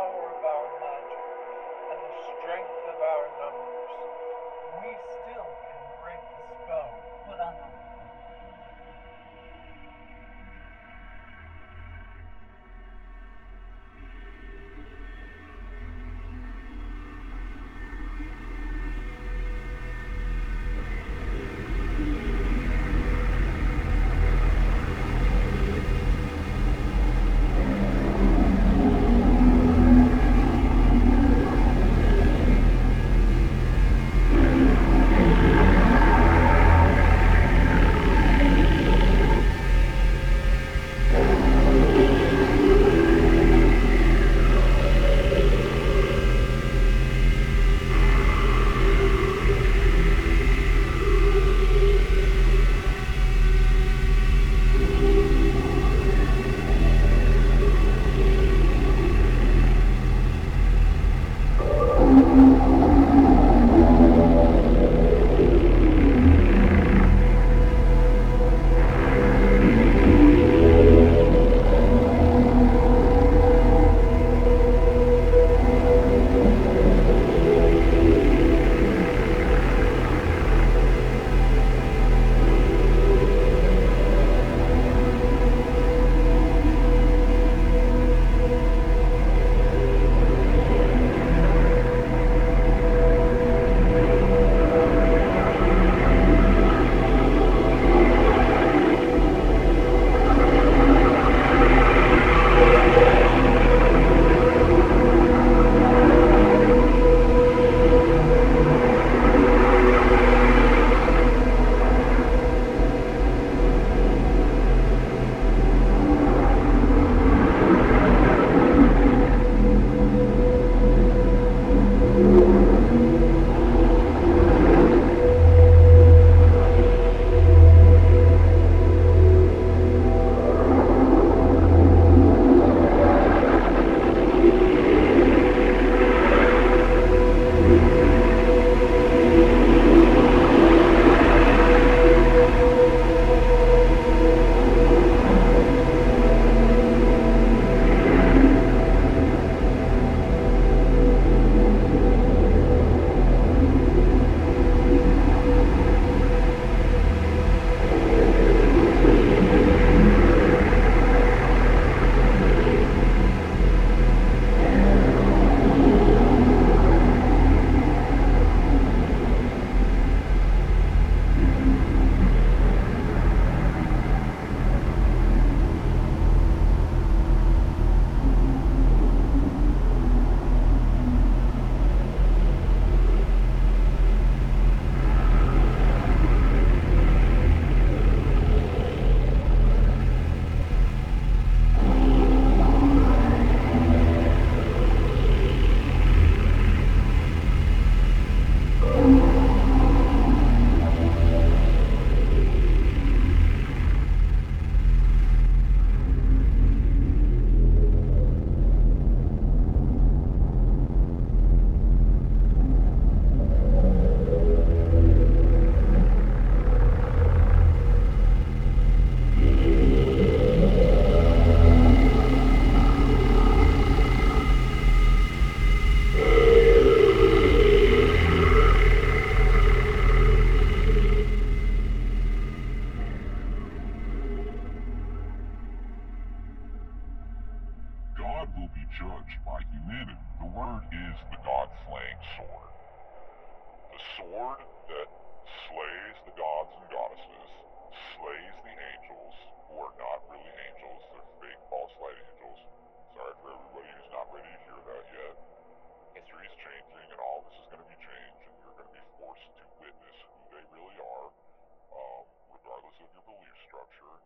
power of our magic and the strength of our numbers, we still can break the spell put on them. God will be judged by humanity. The word is the God-slaying sword. The sword that slays the gods and goddesses, slays the angels, who are not really angels, they're fake false light angels. Sorry for everybody who's not ready to hear that yet. History is changing and all this is going to be changed and you're going to be forced to witness who they really are, regardless of your belief structure.